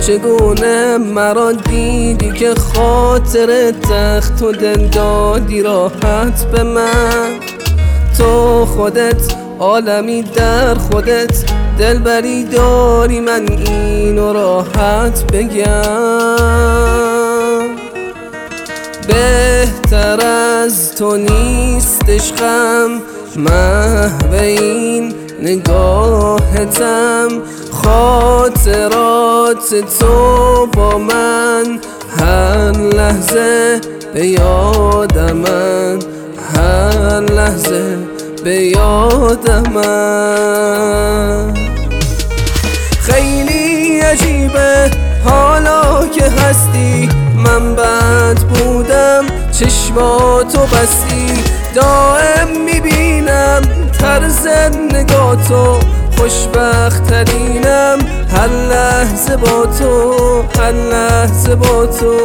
چگونه مرا دیدی که خاطر تخت و دل دادی راحت به من. تو خودت عالمی در خودت، دلبری داری من اینو راحت بگم. بهتر از تو نیست عشقم، محو این نگاهتم. خاطرات تو با من هر لحظه به یادمن، هر لحظه به یادمن. خیلی عجیبه حالا که هستی، من بد بودم چشماتو بستی. دائم میبینم طرز نگاتو، خوشبخت ترینم هر لحظه با تو، هر لحظه با تو.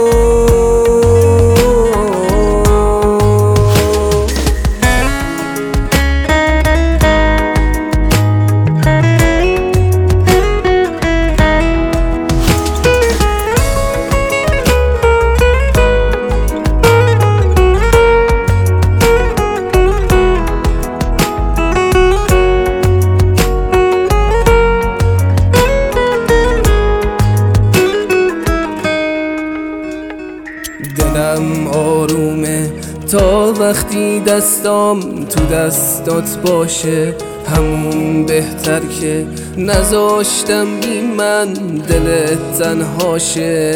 دلم آرومه تا وقتی دستام تو دستات باشه، همون بهتر که نذاشتم بی من دلت تنها شه.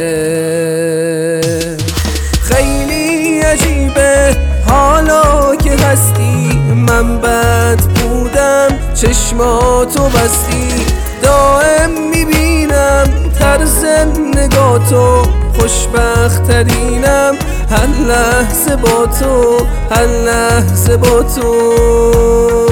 خیلی عجیبه حالا که هستی، من بد بودم چشماتو بستی. دائم میبینم طرز نگاتو، خوشبخت ترینم هر لحظه با تو، هر لحظه با تو.